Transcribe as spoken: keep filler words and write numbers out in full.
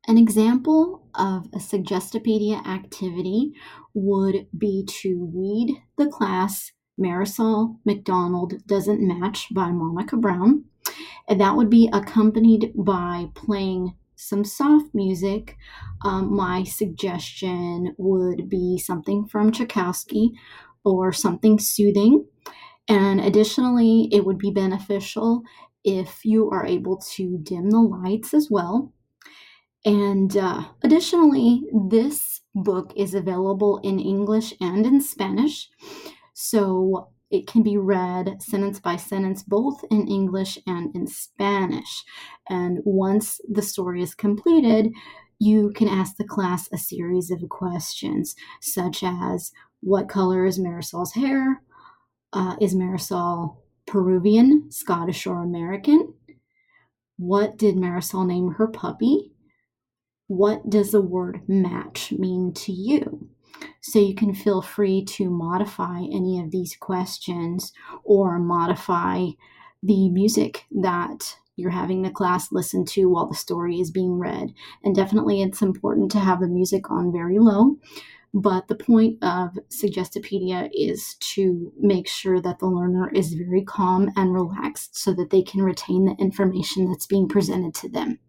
An example of a Suggestopedia activity would be to read the class Marisol McDonald Doesn't Match by Monica Brown, and that would be accompanied by playing some soft music. Um, my suggestion would be something from Tchaikovsky or something soothing. And additionally, it would be beneficial if you are able to dim the lights as well. And uh, additionally, this book is available in English and in Spanish. So it can be read sentence by sentence, both in English and in Spanish. And once the story is completed, you can ask the class a series of questions, such as what color is Marisol's hair? Uh, is Marisol Peruvian, Scottish, or American? What did Marisol name her puppy? What does the word match mean to you? So you can feel free to modify any of these questions or modify the music that you're having the class listen to while the story is being read. And definitely it's important to have the music on very low. But the point of Suggestopedia is to make sure that the learner is very calm and relaxed so that they can retain the information that's being presented to them.